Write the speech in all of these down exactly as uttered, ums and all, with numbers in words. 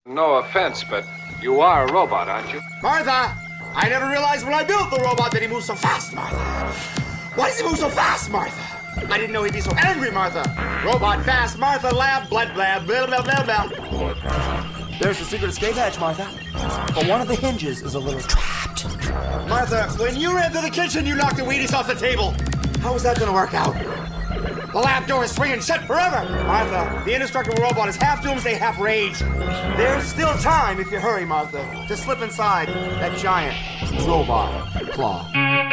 No offense, but you are a robot, aren't you? Martha! I never realized when I built the robot that he moves so fast, Martha. Why does he move so fast, Martha? I didn't know he'd be so angry, Martha. Robot fast, Martha, lab, blood, blab, blah, blah, blah, blah. There's the secret escape hatch, Martha. But one of the hinges is a little trapped. Martha, when you ran to the kitchen, you knocked the Wheaties off the table. How is that gonna work out? The lab door is swinging shut forever! Martha, the indestructible robot is half doomsday, half rage. There's still time if you hurry, Martha, to slip inside that giant robot claw.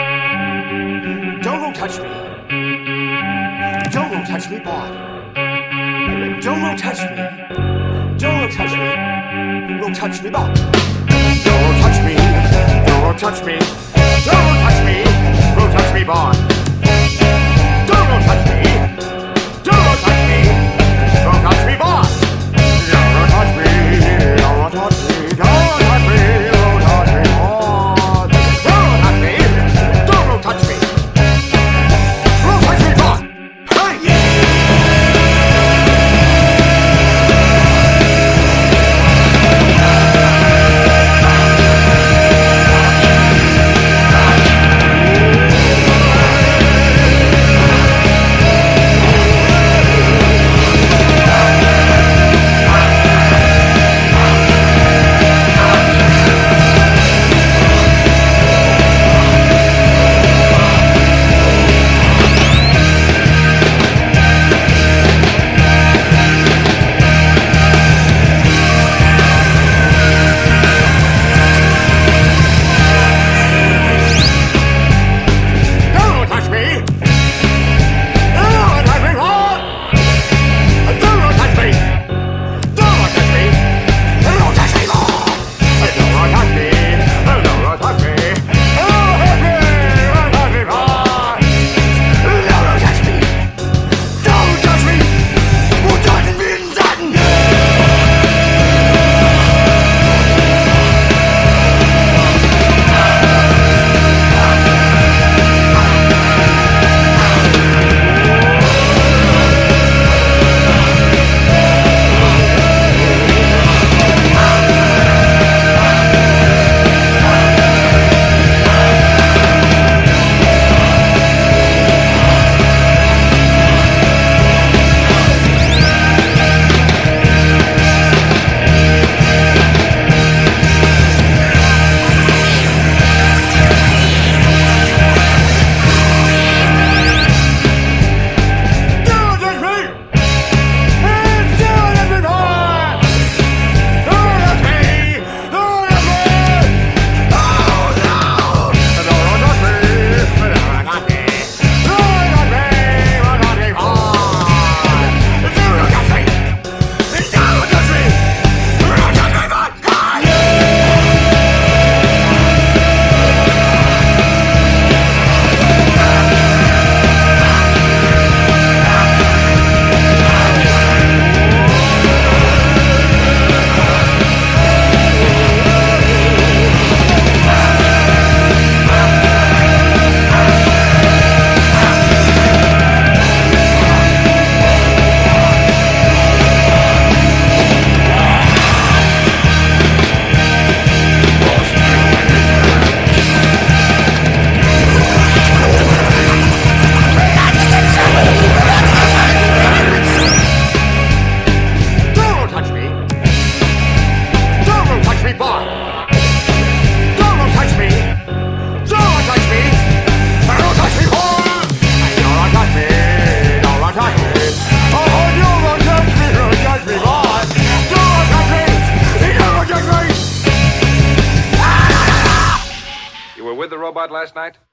Don't go touch me. Don't go touch me, boy. Don't go touch me. Don't go touch me. Don't touch me, boy. Don't go touch me. Don't go touch me. Don't go touch me. Don't touch me, boy. Don't go touch me. Don't go touch me. Don't touch me, boy. Don't go touch me. Don't go touch me. Don't go touch me. Don't touch me, boy. Don't go touch me. Don't go touch me. Don't touch me, boy. Hey! You were with the robot last night?